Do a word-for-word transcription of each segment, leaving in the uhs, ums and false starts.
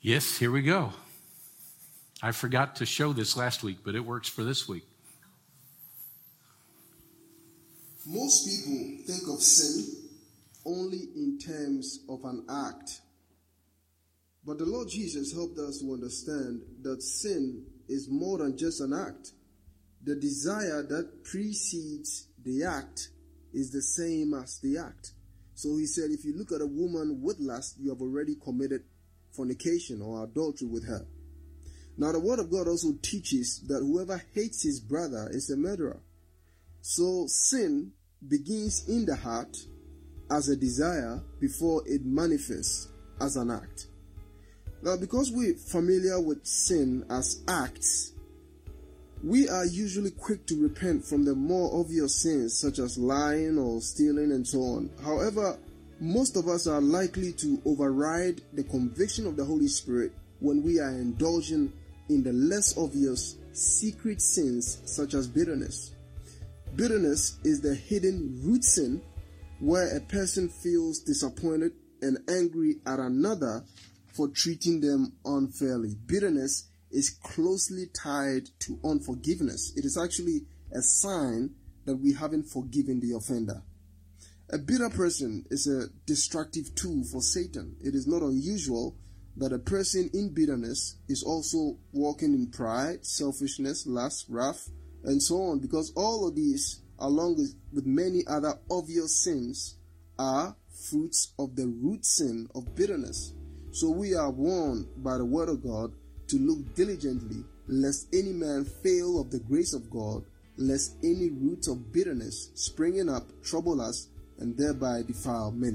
Yes, here we go. I forgot to show this last week, but it works for this week. Most people think of sin only in terms of an act. But the Lord Jesus helped us to understand that sin is more than just an act. The desire that precedes the act is the same as the act. So he said, if you look at a woman with lust, you have already committed fornication or adultery with her. Now the word of God also teaches that whoever hates his brother is a murderer. So sin begins in the heart as a desire before it manifests as an act. Now, because we're familiar with sin as acts, we are usually quick to repent from the more obvious sins such as lying or stealing and so on. However, most of us are likely to override the conviction of the Holy Spirit when we are indulging in the less obvious secret sins such as bitterness. Bitterness is the hidden root sin where a person feels disappointed and angry at another for treating them unfairly. Bitterness is closely tied to unforgiveness. It is actually a sign that we haven't forgiven the offender. A bitter person is a destructive tool for Satan. It is not unusual that a person in bitterness is also walking in pride, selfishness, lust, wrath, and so on, because all of these, along with, with many other obvious sins, are fruits of the root sin of bitterness. So we are warned by the word of God to look diligently, lest any man fail of the grace of God, lest any root of bitterness springing up trouble us and thereby defile many.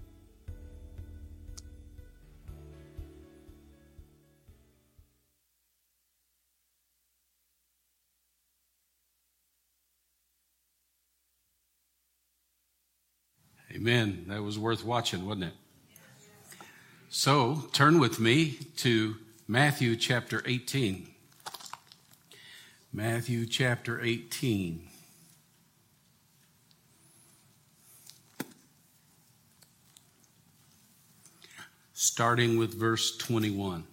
Amen. That was worth watching, wasn't it? So, turn with me to Matthew chapter eighteen. Matthew chapter eighteen. Starting with verse twenty-one.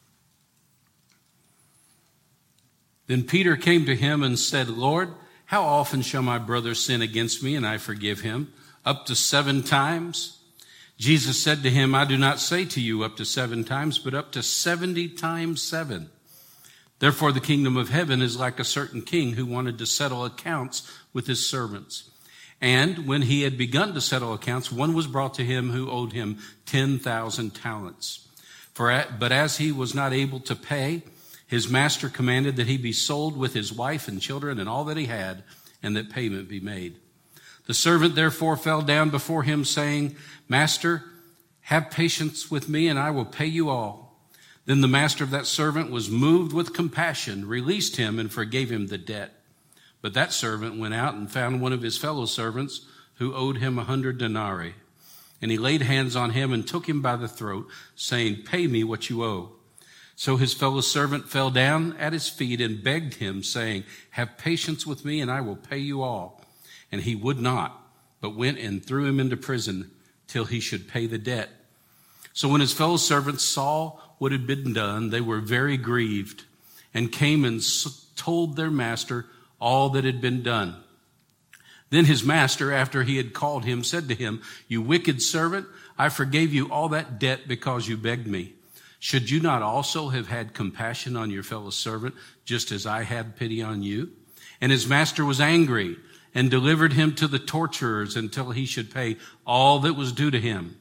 Then Peter came to him and said, Lord, how often shall my brother sin against me and I forgive him? Up to seven times? Jesus said to him, I do not say to you up to seven times, but up to seventy times seven. Therefore the kingdom of heaven is like a certain king who wanted to settle accounts with his servants. And when he had begun to settle accounts, one was brought to him who owed him ten thousand talents. For, but as he was not able to pay, his master commanded that he be sold with his wife and children and all that he had, and that payment be made. The servant therefore fell down before him, saying, Master, have patience with me, and I will pay you all. Then the master of that servant was moved with compassion, released him, and forgave him the debt. But that servant went out and found one of his fellow servants who owed him a hundred denarii. And he laid hands on him and took him by the throat, saying, Pay me what you owe. So his fellow servant fell down at his feet and begged him, saying, Have patience with me, and I will pay you all. And he would not, but went and threw him into prison till he should pay the debt. So when his fellow servants saw what had been done, they were very grieved, and came and told their master all that had been done. Then his master, after he had called him, said to him, You wicked servant, I forgave you all that debt because you begged me. Should you not also have had compassion on your fellow servant, just as I had pity on you? And his master was angry and delivered him to the torturers until he should pay all that was due to him.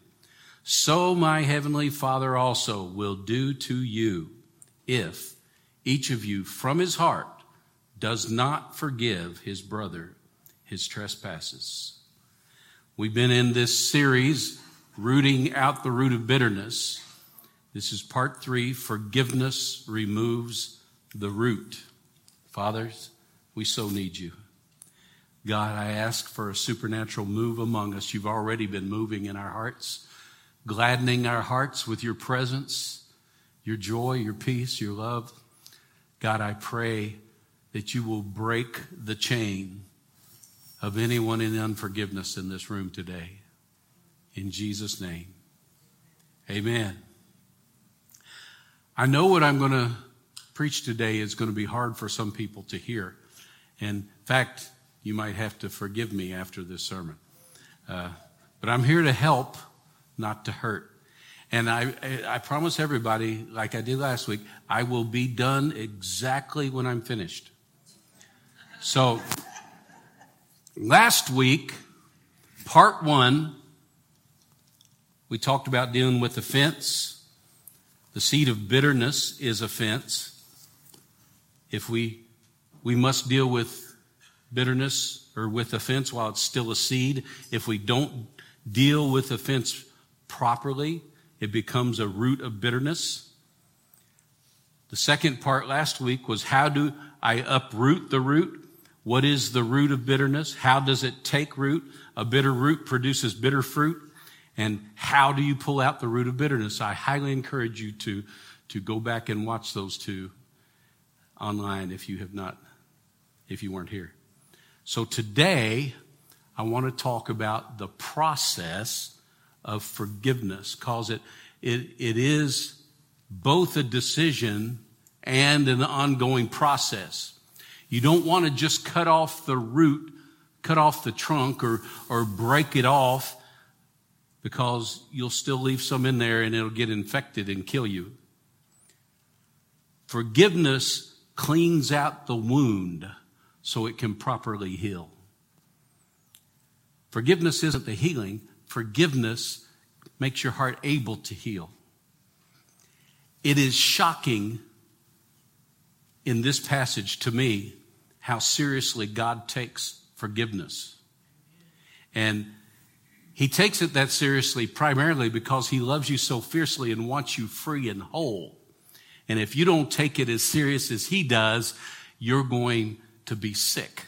So my heavenly Father also will do to you if each of you from his heart does not forgive his brother his trespasses. We've been in this series, Rooting Out the Root of Bitterness. This is part three, Forgiveness Removes the Root. Fathers, we so need you. God, I ask for a supernatural move among us. You've already been moving in our hearts, gladdening our hearts with your presence, your joy, your peace, your love. God, I pray that you will break the chain of anyone in unforgiveness in this room today. In Jesus' name, amen. I know what I'm going to preach today is going to be hard for some people to hear. And in fact, you might have to forgive me after this sermon. Uh, but I'm here to help, not to hurt. And I, I promise everybody, like I did last week, I will be done exactly when I'm finished. So, last week, part one, we talked about dealing with offense. The seed of bitterness is offense. If we, we must deal with bitterness or with offense while it's still a seed. If we don't deal with offense properly, it becomes a root of bitterness. The second part last week was, how do I uproot the root? What is the root of bitterness? How does it take root? A bitter root produces bitter fruit. And how do you pull out the root of bitterness? I highly encourage you to, to go back and watch those two online if you have not, if you weren't here. So today, I want to talk about the process of forgiveness, because it, it, it is both a decision and an ongoing process. You don't want to just cut off the root, cut off the trunk, or, or break it off, because you'll still leave some in there and it'll get infected and kill you. Forgiveness cleans out the wound so it can properly heal. Forgiveness isn't the healing. Forgiveness makes your heart able to heal. It is shocking in this passage to me how seriously God takes forgiveness. And he takes it that seriously primarily because he loves you so fiercely and wants you free and whole. And if you don't take it as serious as he does, you're going to be sick.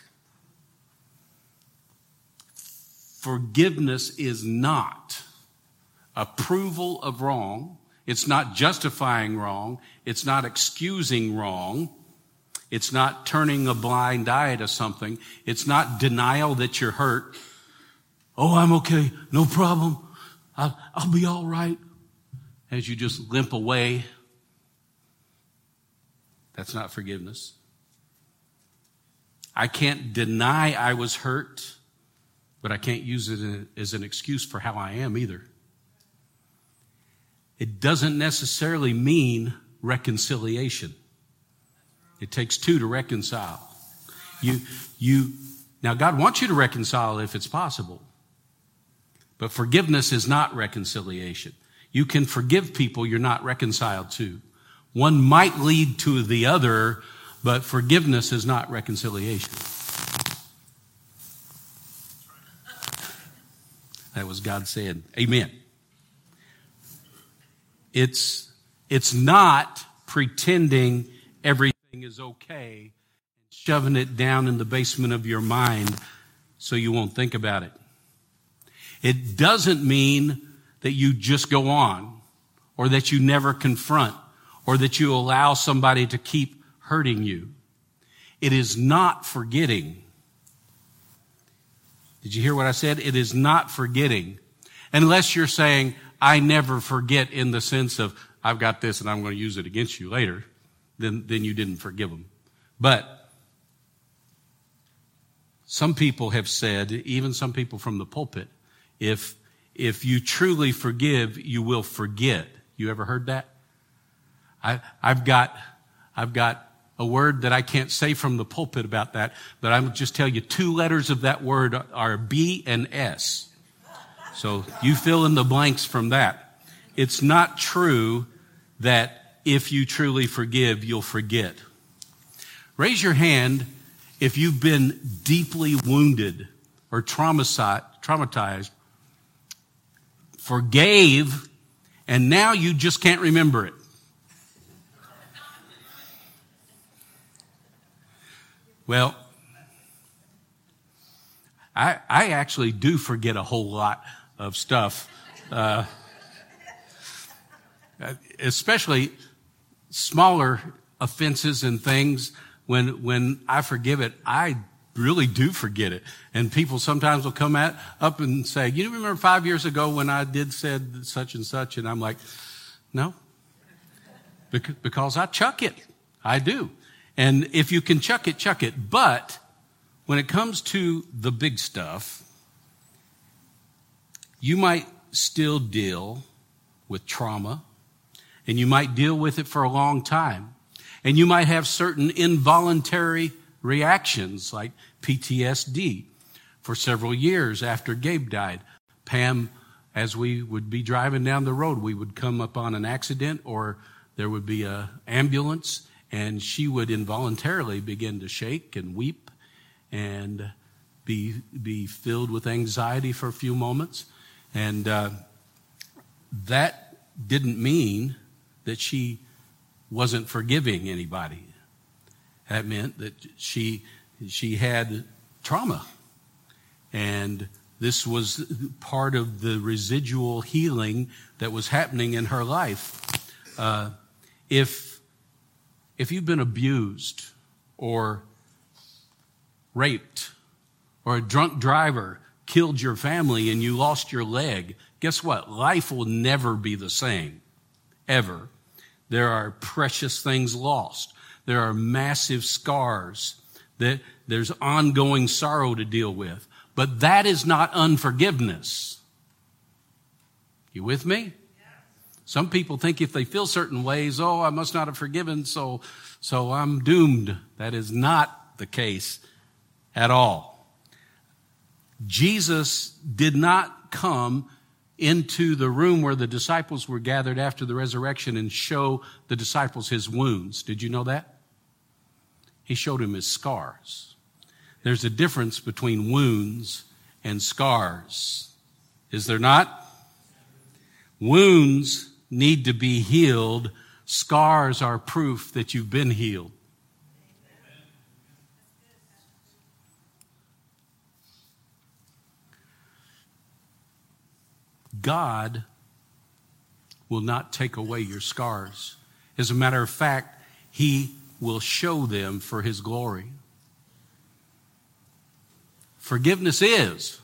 Forgiveness is not approval of wrong. It's not justifying wrong. It's not excusing wrong. It's not turning a blind eye to something. It's not denial that you're hurt. Oh, I'm okay. No problem. I'll, I'll be all right. As you just limp away. That's not forgiveness. I can't deny I was hurt, but I can't use it as an excuse for how I am either. It doesn't necessarily mean reconciliation. It takes two to reconcile. You, you, now God wants you to reconcile if it's possible. But forgiveness is not reconciliation. You can forgive people you're not reconciled to. One might lead to the other, but forgiveness is not reconciliation. That was God saying, amen. It's, it's not pretending everything is okay and shoving it down in the basement of your mind so you won't think about it. It doesn't mean that you just go on, or that you never confront, or that you allow somebody to keep hurting you. It is not forgetting. Did you hear what I said? It is not forgetting. Unless you're saying, I never forget in the sense of, I've got this and I'm going to use it against you later, then, then you didn't forgive them. But some people have said, even some people from the pulpit, if, if you truly forgive, you will forget. You ever heard that? I, I've got, I've got a word that I can't say from the pulpit about that, but I will just tell you two letters of that word are B and S. So you fill in the blanks from that. It's not true that if you truly forgive, you'll forget. Raise your hand if you've been deeply wounded or traumatized, forgave, and now you just can't remember it. Well, I, I actually do forget a whole lot of stuff, uh, especially smaller offenses and things. When when I forgive it, I really do forget it. And people sometimes will come at, up and say, you remember five years ago when I did said such and such? And I'm like, no. Because I chuck it. I do. And if you can chuck it, chuck it. But when it comes to the big stuff, you might still deal with trauma, and you might deal with it for a long time. And you might have certain involuntary reactions like P T S D. For several years after Gabe died, Pam, as we would be driving down the road, we would come upon an accident or there would be an ambulance, and she would involuntarily begin to shake and weep and be be filled with anxiety for a few moments. And uh, that didn't mean that she wasn't forgiving anybody. That meant that she she had trauma. And this was part of the residual healing that was happening in her life. Uh, if if you've been abused or raped or a drunk driver killed your family and you lost your leg, guess what? Life will never be the same, ever. There are precious things lost. There are massive scars. That there's ongoing sorrow to deal with. But that is not unforgiveness. You with me? Some people think if they feel certain ways, oh, I must not have forgiven, so, so I'm doomed. That is not the case at all. Jesus did not come into the room where the disciples were gathered after the resurrection and show the disciples his wounds. Did you know that? He showed him his scars. There's a difference between wounds and scars. Is there not? Wounds need to be healed. Scars are proof that you've been healed. God will not take away your scars. As a matter of fact, he will show them for his glory. Forgiveness is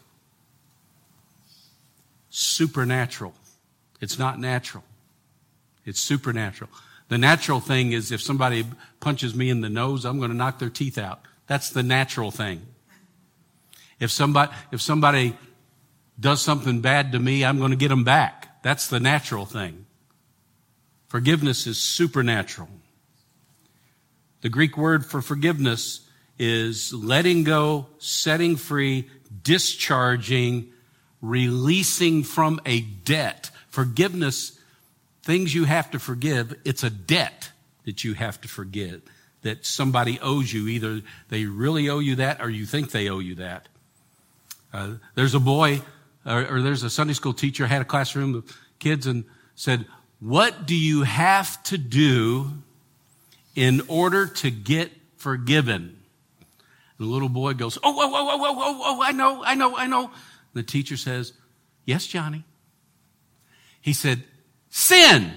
supernatural. It's not natural. It's supernatural. The natural thing is if somebody punches me in the nose, I'm going to knock their teeth out. That's the natural thing. If somebody, if somebody does something bad to me, I'm going to get them back. That's the natural thing. Forgiveness is supernatural. The Greek word for forgiveness is letting go, setting free, discharging, releasing from a debt. Forgiveness, things you have to forgive, it's a debt that you have to forgive, that somebody owes you. Either they really owe you that or you think they owe you that. Uh, there's a boy, or, or there's a Sunday school teacher, had a classroom of kids and said, what do you have to do in order to get forgiven? And the little boy goes, oh, oh, oh, oh, oh, oh, oh, I know, I know, I know. And the teacher says, yes, Johnny. He said, sin.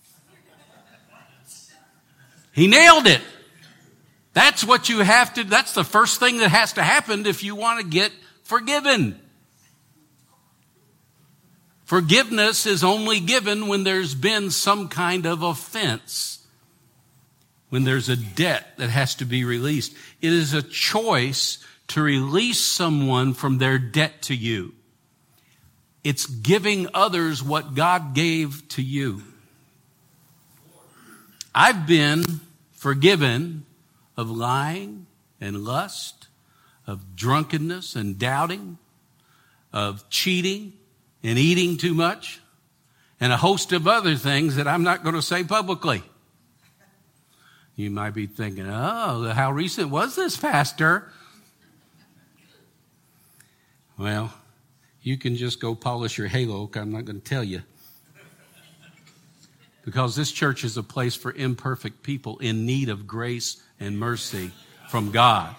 He nailed it. That's what you have to, that's the first thing that has to happen if you want to get forgiven. Forgiveness is only given when there's been some kind of offense, when there's a debt that has to be released. It is a choice to release someone from their debt to you. It's giving others what God gave to you. I've been forgiven of lying and lust, of drunkenness and doubting, of cheating and eating too much, and a host of other things that I'm not going to say publicly. You might be thinking, oh, how recent was this, Pastor? Well, you can just go polish your halo. I'm not going to tell you. Because this church is a place for imperfect people in need of grace and mercy from God.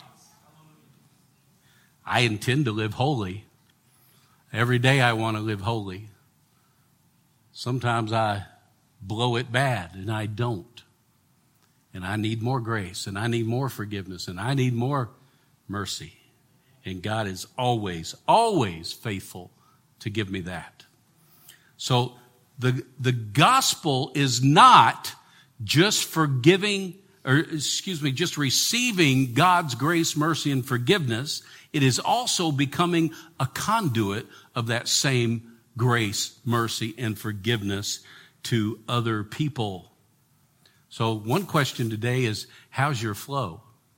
I intend to live holy. Every day I want to live holy. Sometimes I blow it bad, and I don't. And I need more grace, and I need more forgiveness, and I need more mercy. And God is always, always faithful to give me that. So the, the gospel is not just forgiving, or excuse me, just receiving God's grace, mercy, and forgiveness. It is also becoming a conduit of that same grace, mercy, and forgiveness to other people. So one question today is, how's your flow?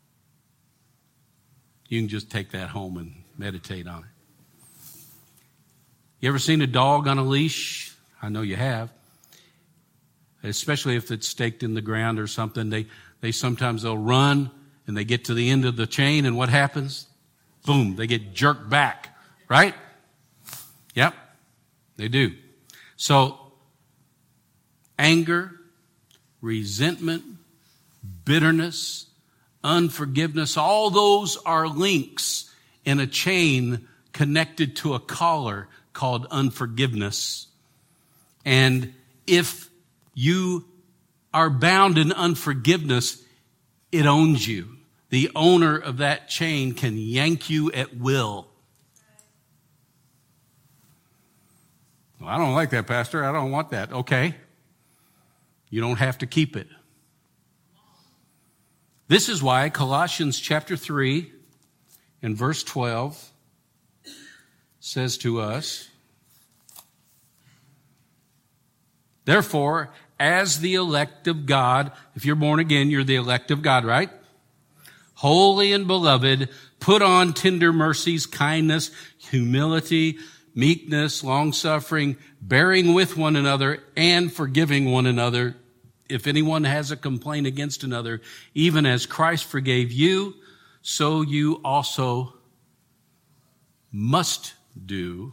You can just take that home and meditate on it. You ever seen a dog on a leash? I know you have. Especially if it's staked in the ground or something. They, they sometimes they'll run and they get to the end of the chain, and what happens? Boom, they get jerked back, right? Yep, they do. So, anger, resentment, bitterness, unforgiveness, all those are links in a chain connected to a collar called unforgiveness. And if you are bound in unforgiveness, it owns you. The owner of that chain can yank you at will. Well, I don't like that, Pastor. I don't want that. Okay. You don't have to keep it. This is why Colossians chapter three and verse twelve says to us, therefore, as the elect of God, if you're born again, you're the elect of God, right? Holy and beloved, put on tender mercies, kindness, humility, meekness, long-suffering, bearing with one another, and forgiving one another. If anyone has a complaint against another, even as Christ forgave you, so you also must do.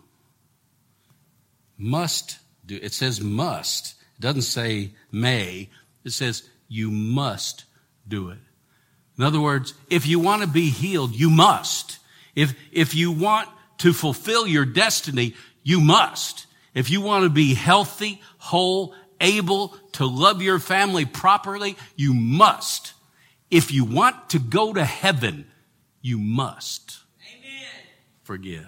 Must do. It says must. It doesn't say may. It says you must do it. In other words, if you want to be healed, you must. If, if you want to fulfill your destiny, you must. If you want to be healthy, whole, able to love your family properly, you must. If you want to go to heaven, you must. Amen. Forgive.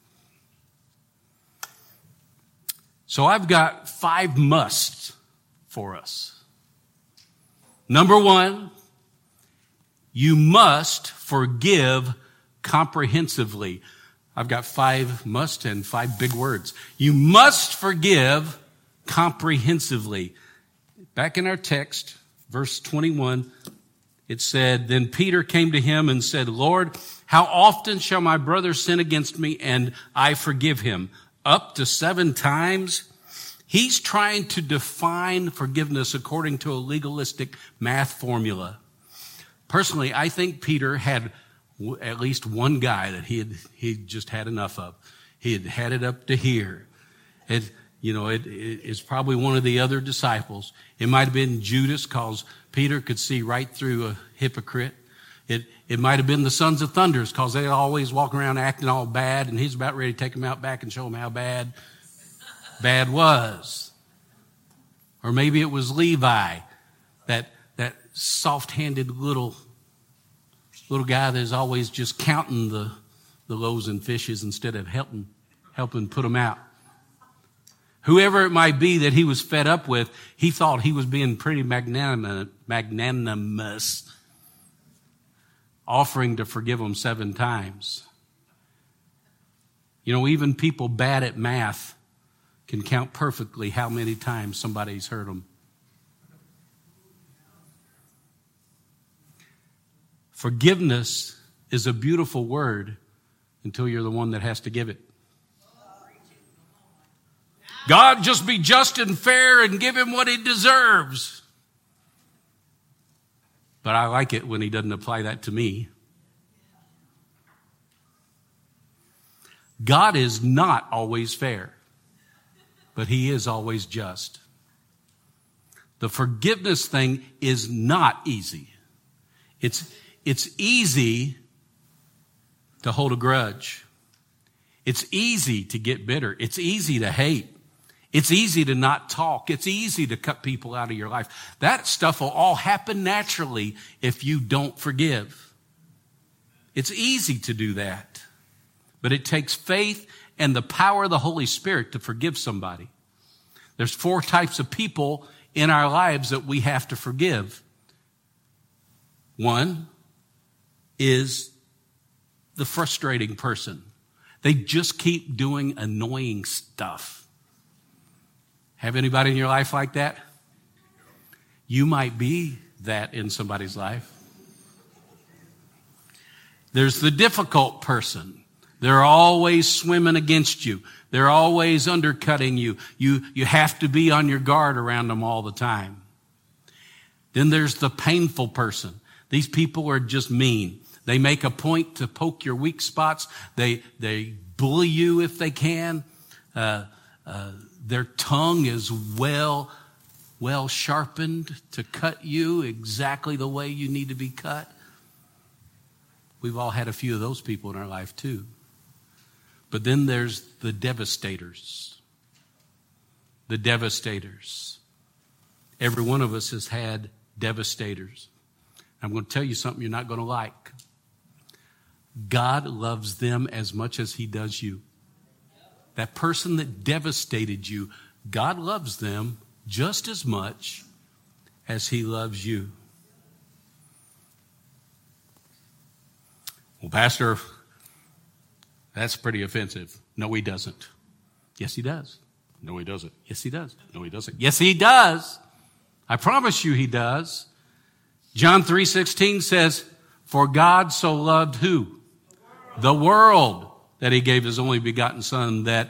So I've got five musts for us. Number one, you must forgive comprehensively. I've got five must and five big words. You must forgive comprehensively. Back in our text, verse twenty-one, it said, then Peter came to him and said, Lord, how often shall my brother sin against me and I forgive him? Up to seven times? He's trying to define forgiveness according to a legalistic math formula. Personally, I think Peter had at least one guy that he had he just had enough of. He had had it up to here. It, you know, it, it, it's probably one of the other disciples. It might have been Judas, because Peter could see right through a hypocrite. It it might have been the sons of thunders, because they always walk around acting all bad, and he's about ready to take them out back and show them how bad bad was. Or maybe it was Levi, that that soft-handed little little guy that's always just counting the, the loaves and fishes instead of helping helping put them out. Whoever it might be that he was fed up with, he thought he was being pretty magnanimous, magnanimous offering to forgive them seven times. You know, even people bad at math can count perfectly how many times somebody's hurt them. Forgiveness is a beautiful word until you're the one that has to give it. God, just be just and fair and give him what he deserves. But I like it when he doesn't apply that to me. God is not always fair, but he is always just. The forgiveness thing is not easy. It's It's easy to hold a grudge. It's easy to get bitter. It's easy to hate. It's easy to not talk. It's easy to cut people out of your life. That stuff will all happen naturally if you don't forgive. It's easy to do that. But it takes faith and the power of the Holy Spirit to forgive somebody. There's four types of people in our lives that we have to forgive. One is the frustrating person. They just keep doing annoying stuff. Have anybody in your life like that? You might be that in somebody's life. There's the difficult person. They're always swimming against you. They're always undercutting you. You, you have to be on your guard around them all the time. Then there's the painful person. These people are just mean. They make a point to poke your weak spots. They, they bully you if they can. Uh, uh, their tongue is well, well sharpened to cut you exactly the way you need to be cut. We've all had a few of those people in our life too. But then there's the devastators. The devastators. Every one of us has had devastators. I'm going to tell you something you're not going to like. God loves them as much as he does you. That person that devastated you, God loves them just as much as he loves you. Well, Pastor, that's pretty offensive. No, he doesn't. Yes, he does. No, he doesn't. Yes, he does. No, he doesn't. Yes, he does. I promise you he does. John three sixteen says, for God so loved who? The world, that he gave his only begotten Son, that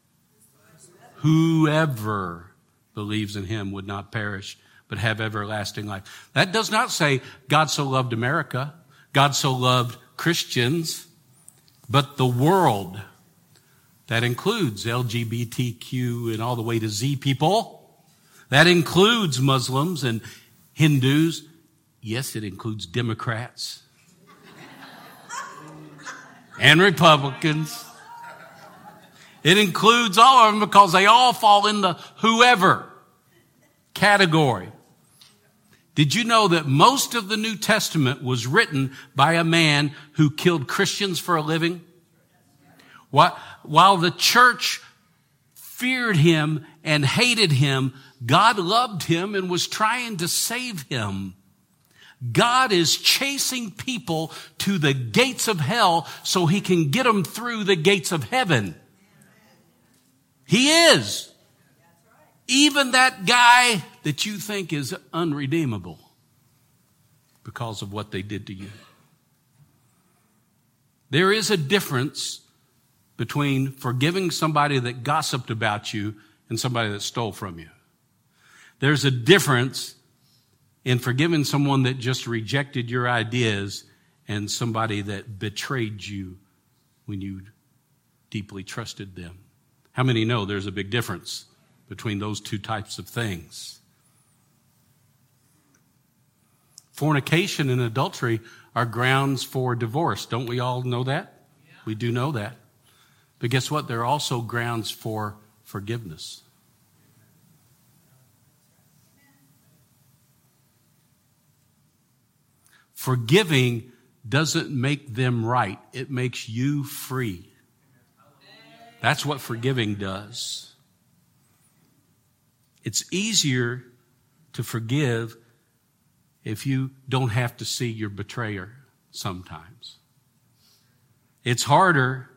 whoever believes in him would not perish, but have everlasting life. That does not say God so loved America. God so loved Christians, but the world. That includes L G B T Q and all the way to Z people. That includes Muslims and Hindus. Yes, it includes Democrats and Republicans. It includes all of them because they all fall in the whoever category. Did you know that most of the New Testament was written by a man who killed Christians for a living? While the church feared him and hated him, God loved him and was trying to save him. God is chasing people to the gates of hell so he can get them through the gates of heaven. He is. Even that guy that you think is unredeemable because of what they did to you. There is a difference between forgiving somebody that gossiped about you and somebody that stole from you. There's a difference in forgiving someone that just rejected your ideas and somebody that betrayed you when you deeply trusted them. How many know there's a big difference between those two types of things? Fornication and adultery are grounds for divorce. Don't we all know that? Yeah. We do know that. But guess what? They're also grounds for forgiveness. Forgiving doesn't make them right. It makes you free. That's what forgiving does. It's easier to forgive if you don't have to see your betrayer sometimes. It's harder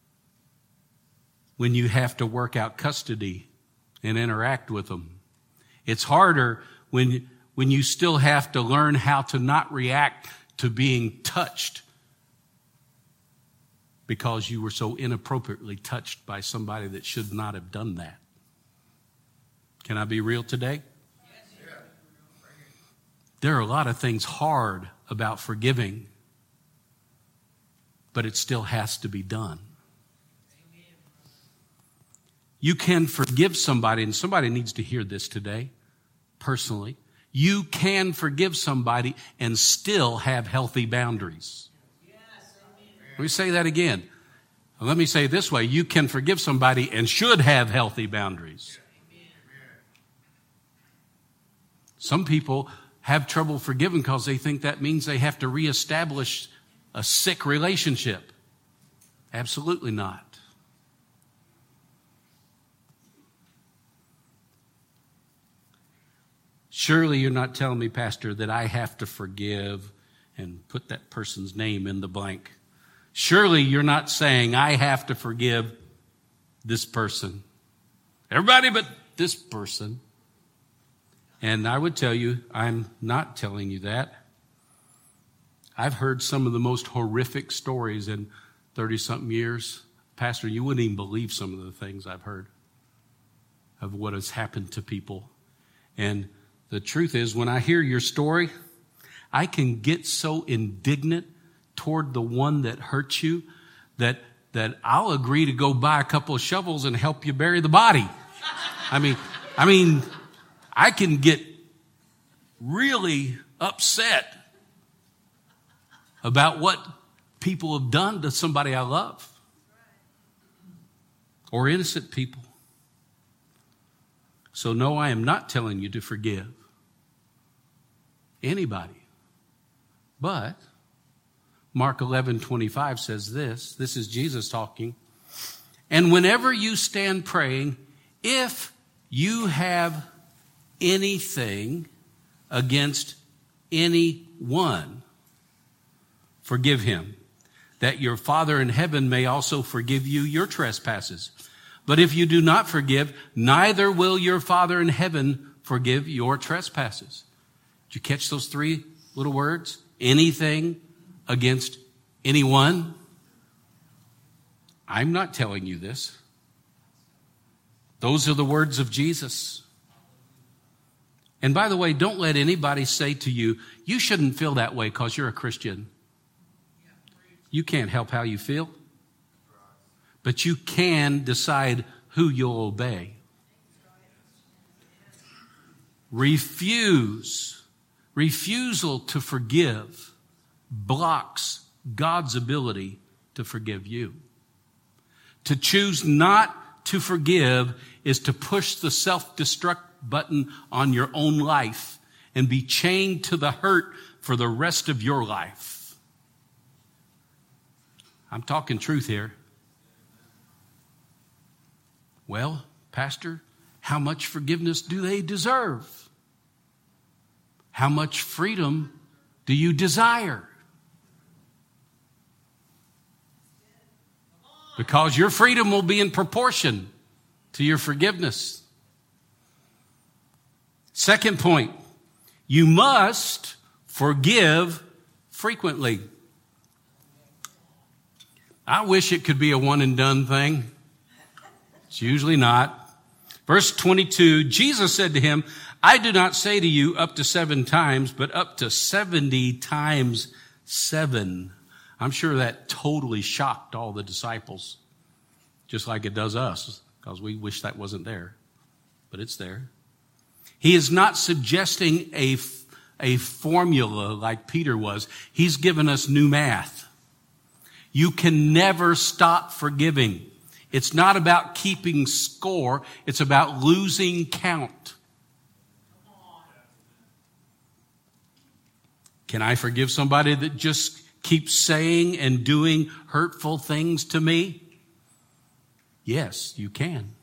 when you have to work out custody and interact with them. It's harder when, when you still have to learn how to not react to being touched because you were so inappropriately touched by somebody that should not have done that. Can I be real today? Yes. There are a lot of things hard about forgiving, but it still has to be done. You can forgive somebody, and somebody needs to hear this today, personally. You can forgive somebody and still have healthy boundaries. Yes, let me say that again. Let me say it this way. You can forgive somebody and should have healthy boundaries. Some people have trouble forgiving because they think that means they have to reestablish a sick relationship. Absolutely not. Surely you're not telling me, Pastor, that I have to forgive and put that person's name in the blank. Surely you're not saying I have to forgive this person. Everybody but this person. And I would tell you, I'm not telling you that. I've heard some of the most horrific stories in thirty-something years. Pastor, you wouldn't even believe some of the things I've heard of what has happened to people. And the truth is, when I hear your story, I can get so indignant toward the one that hurt you that that I'll agree to go buy a couple of shovels and help you bury the body. I mean, I mean, I can get really upset about what people have done to somebody I love or innocent people. So no, I am not telling you to forgive anybody. But Mark eleven twenty-five says this. This is Jesus talking. And whenever you stand praying, if you have anything against anyone, forgive him, that your Father in heaven may also forgive you your trespasses. But if you do not forgive, neither will your Father in heaven forgive your trespasses. Did you catch those three little words? Anything against anyone? I'm not telling you this. Those are the words of Jesus. And by the way, don't let anybody say to you, you shouldn't feel that way because you're a Christian. You can't help how you feel. But you can decide who you'll obey. Refuse. Refusal to forgive blocks God's ability to forgive you. To choose not to forgive is to push the self-destruct button on your own life and be chained to the hurt for the rest of your life. I'm talking truth here. Well, Pastor, how much forgiveness do they deserve? How much freedom do you desire? Because your freedom will be in proportion to your forgiveness. Second point, you must forgive frequently. I wish it could be a one and done thing. It's usually not. Verse twenty-two, Jesus said to him, I do not say to you up to seven times, but up to seventy times seven. I'm sure that totally shocked all the disciples, just like it does us, because we wish that wasn't there, but it's there. He is not suggesting a, a formula like Peter was. He's given us new math. You can never stop forgiving. It's not about keeping score. It's about losing count. Can I forgive somebody that just keeps saying and doing hurtful things to me? Yes, you can.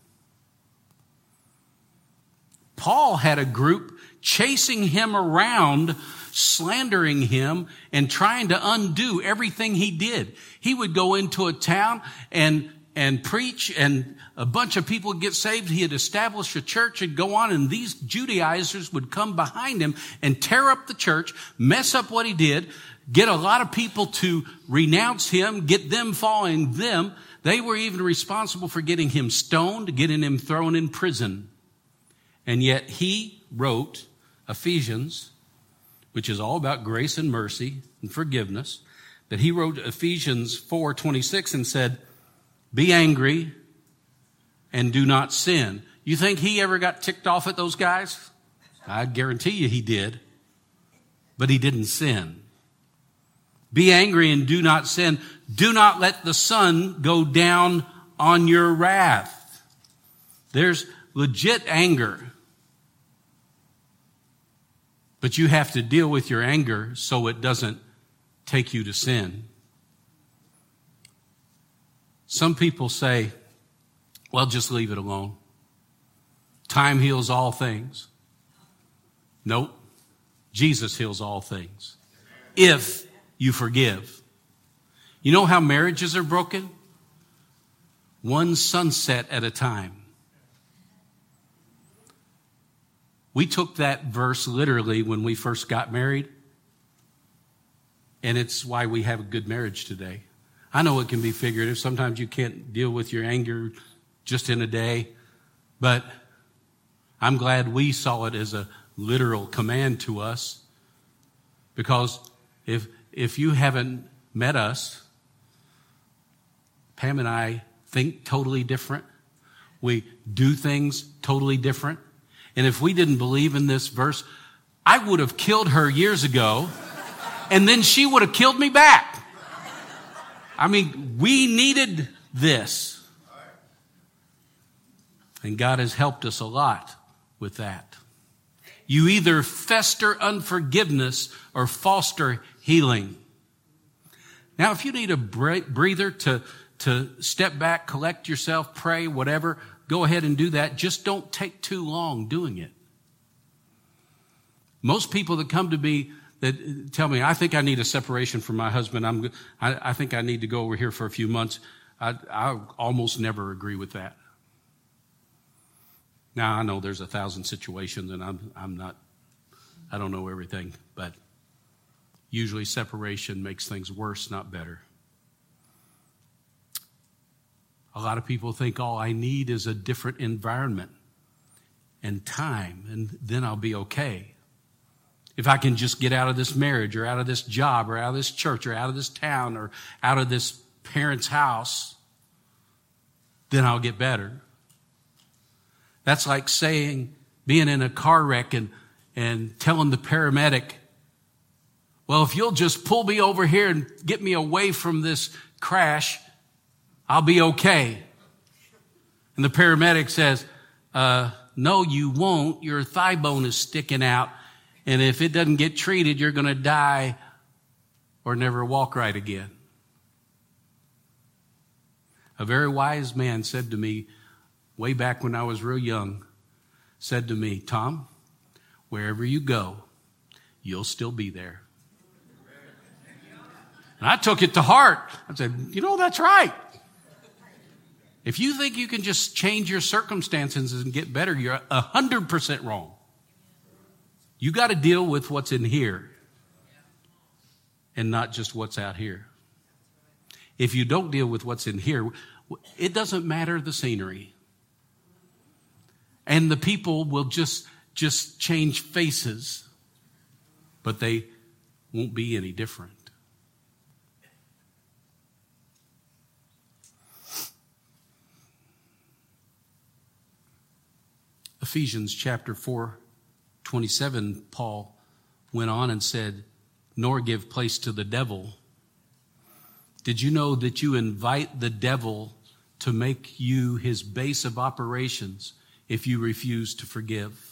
Paul had a group chasing him around, slandering him, and trying to undo everything he did. He would go into a town and and preach, and a bunch of people would get saved. He had established a church and go on, and these Judaizers would come behind him and tear up the church, mess up what he did, get a lot of people to renounce him, get them following them. They were even responsible for getting him stoned, getting him thrown in prison. And yet he wrote Ephesians, which is all about grace and mercy and forgiveness. But he wrote Ephesians four twenty-six and said, be angry and do not sin. You think he ever got ticked off at those guys? I guarantee you he did. But he didn't sin. Be angry and do not sin. Do not let the sun go down on your wrath. There's legit anger. But you have to deal with your anger so it doesn't take you to sin. Some people say, well, just leave it alone. Time heals all things. Nope. Jesus heals all things. If you forgive. You know how marriages are broken? One sunset at a time. We took that verse literally when we first got married. And it's why we have a good marriage today. I know it can be figurative. Sometimes you can't deal with your anger just in a day. But I'm glad we saw it as a literal command to us. Because if if you haven't met us, Pam and I think totally different. We do things totally different. And if we didn't believe in this verse, I would have killed her years ago. And then she would have killed me back. I mean, we needed this. And God has helped us a lot with that. You either fester unforgiveness or foster healing. Now, if you need a breather to, to step back, collect yourself, pray, whatever, go ahead and do that. Just don't take too long doing it. Most people that come to me that tell me, I think I need a separation from my husband. I'm, I, I think I need to go over here for a few months. I, I almost never agree with that. Now, I know there's a thousand situations and I'm, I'm not, I don't know everything, but usually separation makes things worse, not better. A lot of people think all I need is a different environment and time, and then I'll be okay. If I can just get out of this marriage or out of this job or out of this church or out of this town or out of this parent's house, then I'll get better. That's like saying, being in a car wreck and, and telling the paramedic, well, if you'll just pull me over here and get me away from this crash, I'll be okay. And the paramedic says, uh, no, you won't. Your thigh bone is sticking out. And if it doesn't get treated, you're going to die or never walk right again. A very wise man said to me, way back when I was real young, said to me, Tom, wherever you go, you'll still be there. And I took it to heart. I said, you know, that's right. If you think you can just change your circumstances and get better, you're one hundred percent wrong. You got to deal with what's in here and not just what's out here. If you don't deal with what's in here, it doesn't matter the scenery. And the people will just, just change faces, but they won't be any different. Ephesians chapter four, twenty-seven, Paul went on and said, nor give place to the devil. Did you know that you invite the devil to make you his base of operations if you refuse to forgive?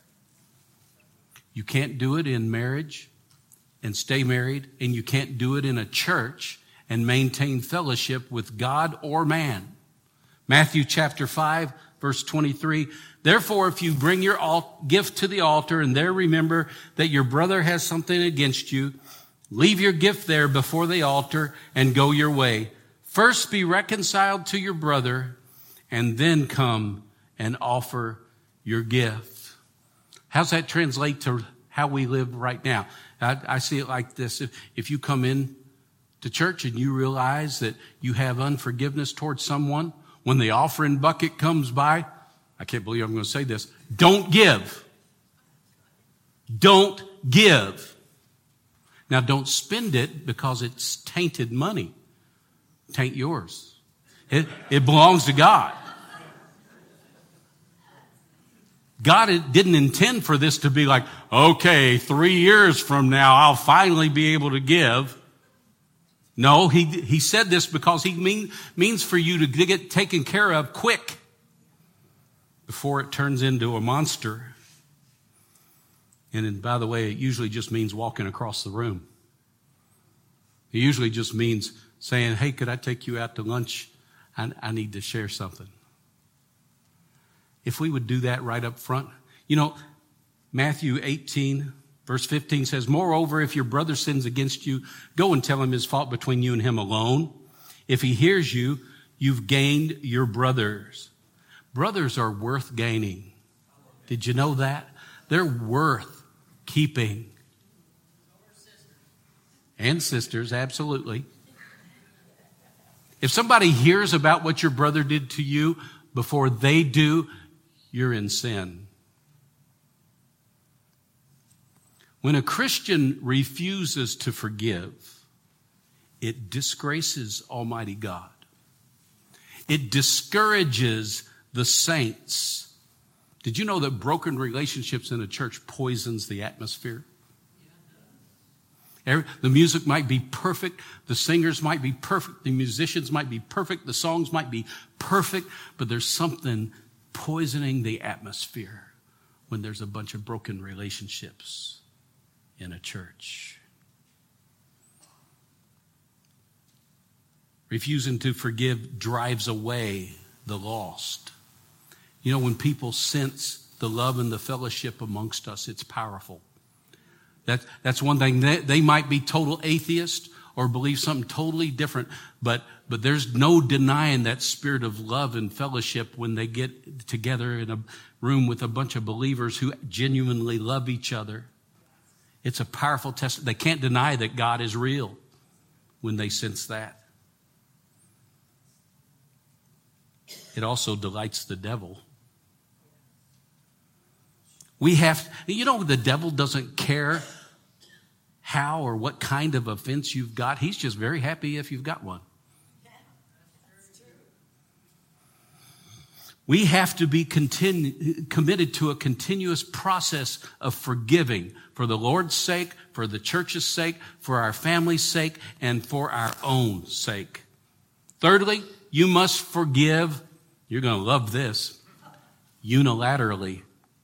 You can't do it in marriage and stay married, and you can't do it in a church and maintain fellowship with God or man. Matthew chapter five, verse twenty-three, therefore, if you bring your gift to the altar and there remember that your brother has something against you, leave your gift there before the altar and go your way. First be reconciled to your brother and then come and offer your gift. How's that translate to how we live right now? I, I see it like this. If, if you come in to church and you realize that you have unforgiveness towards someone, when the offering bucket comes by, I can't believe I'm going to say this, don't give. Don't give. Now, don't spend it because it's tainted money. It ain't yours. It, it belongs to God. God didn't intend for this to be like, okay, three years from now, I'll finally be able to give. No, he, he said this because he mean, means for you to get taken care of quick before it turns into a monster. And then, by the way, it usually just means walking across the room. It usually just means saying, hey, could I take you out to lunch? I, I need to share something. If we would do that right up front, you know, Matthew eighteen, verse fifteen says, moreover, if your brother sins against you, go and tell him his fault between you and him alone. If he hears you, you've gained your brothers. Brothers are worth gaining. Did you know that? They're worth keeping. And sisters, absolutely. If somebody hears about what your brother did to you before they do, you're in sin. When a Christian refuses to forgive, it disgraces Almighty God. It discourages the saints. Did you know that broken relationships in a church poisons the atmosphere? The music might be perfect. The singers might be perfect. The musicians might be perfect. The songs might be perfect. But there's something poisoning the atmosphere when there's a bunch of broken relationships in a church. Refusing to forgive drives away the lost. You know, when people sense the love and the fellowship amongst us, it's powerful. That, that's one thing. They, they might be total atheists or believe something totally different, but, but there's no denying that spirit of love and fellowship when they get together in a room with a bunch of believers who genuinely love each other. It's a powerful test. They can't deny that God is real when they sense that. It also delights the devil. We have, you know, the devil doesn't care how or what kind of offense you've got. He's just very happy if you've got one. We have to be continu- committed to a continuous process of forgiving for the Lord's sake, for the church's sake, for our family's sake, and for our own sake. Thirdly, you must forgive, you're going to love this, unilaterally.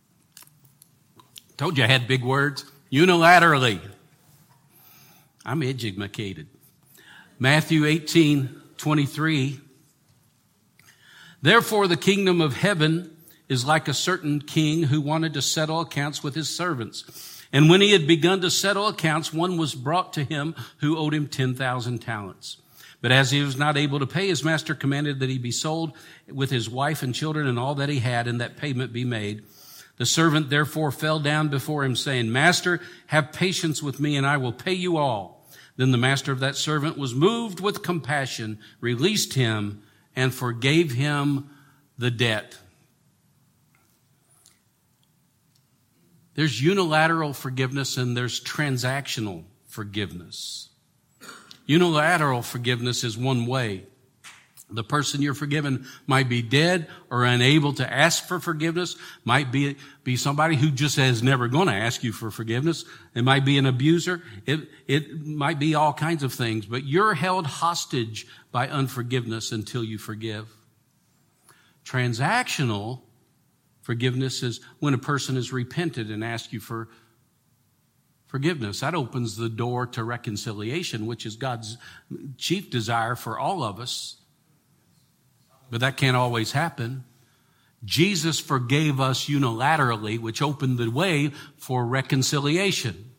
Told you I had big words. Unilaterally. I'm educated. Matthew eighteen twenty-three. Therefore, the kingdom of heaven is like a certain king who wanted to settle accounts with his servants. And when he had begun to settle accounts, one was brought to him who owed him ten thousand talents. But as he was not able to pay, his master commanded that he be sold with his wife and children and all that he had, and that payment be made. The servant therefore fell down before him, saying, Master, have patience with me, and I will pay you all. Then the master of that servant was moved with compassion, released him, and forgave him the debt. There's unilateral forgiveness and there's transactional forgiveness. Unilateral forgiveness is one way. The person you're forgiven might be dead or unable to ask for forgiveness, might be, be somebody who just is never going to ask you for forgiveness. It might be an abuser. It, it might be all kinds of things, but you're held hostage by unforgiveness until you forgive. Transactional forgiveness is when a person is repented and asks you for forgiveness. That opens the door to reconciliation, which is God's chief desire for all of us. But that can't always happen. Jesus forgave us unilaterally, which opened the way for reconciliation.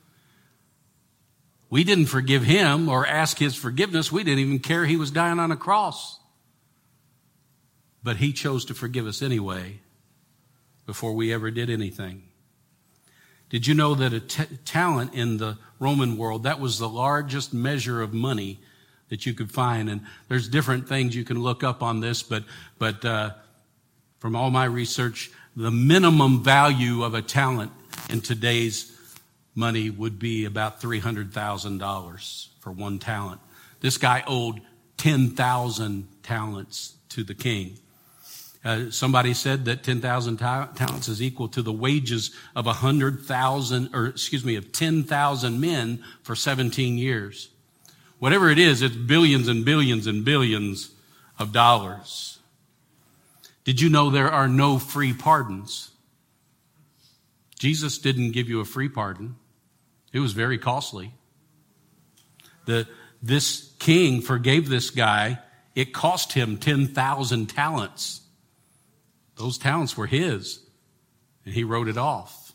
We didn't forgive him or ask his forgiveness. We didn't even care he was dying on a cross. But he chose to forgive us anyway before we ever did anything. Did you know that a t- talent in the Roman world, that was the largest measure of money that you could find? And there's different things you can look up on this, but but uh, from all my research, the minimum value of a talent in today's money would be about three hundred thousand dollars for one talent. This guy owed ten thousand talents to the king. Uh, somebody said that ten thousand ta- talents is equal to the wages of one hundred thousand, or excuse me, of ten thousand men for seventeen years. Whatever it is, it's billions and billions and billions of dollars. Did you know there are no free pardons? Jesus didn't give you a free pardon. It was very costly. The, this king forgave this guy. It cost him ten thousand talents. Those talents were his, and he wrote it off.